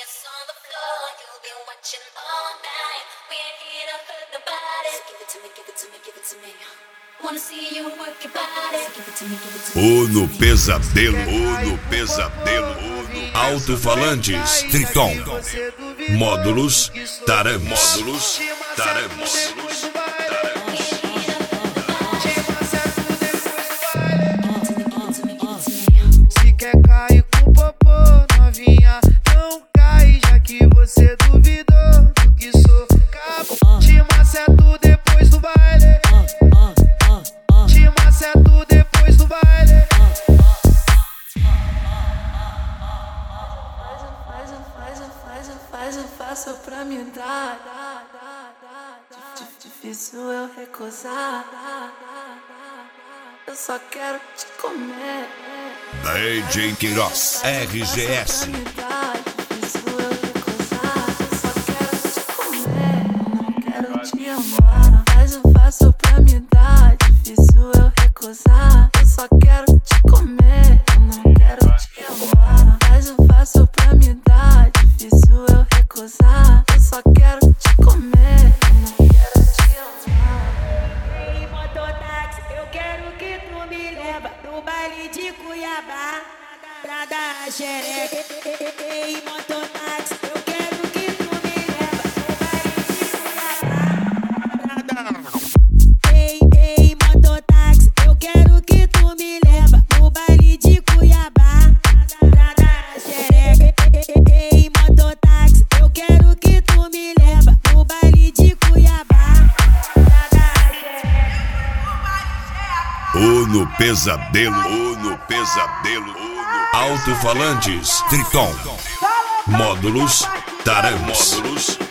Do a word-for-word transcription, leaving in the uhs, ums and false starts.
ass on the floor, you've been watching all night. We ain't here to hurt nobody. So give it to me, give it to me, give it to me. Wanna see you work your body. So give it to me, give it to me. Ou no pesadelo, ou no pesadelo, ou no alto-falantes, Triton, módulos, taramos, módulos, taramos. Se quer cair com popô, novinha, não cai, já que você duvidou do que sou. Cabo, te maceto depois do baile. Te maceto depois do baile. Faz, faz, faz, faz, faço pra me dar. Difícil eu recusar. Eu só quero te comer. D J Queiroz, R G S. Difícil eu recusar. Eu só quero te comer. Não quero te amar. Faz o faço pra me dar. Difícil eu recusar. Eu só quero te comer. Não quero te amar. Faz o faço pra me dar. Difícil eu recusar. Eu só quero te comer. Não quero te amar. Ei, mototáxi, eu quero que tu me leva no baile de Cuiabá pra dar xereca. Ei, mototáxi, eu quero que tu me leva no baile de Cuiabá pra dar. Ei, ei, mototáxi, eu quero que tu me leva no baile de Cuiabá pra dar xereca. Ei, mototáxi, eu quero que tu me leva no baile de Cuiabá pra dar xereca. Ou no pesadelo, ou no pesadelo, ou no alto-falantes, Triton, módulos, taramos, módulos.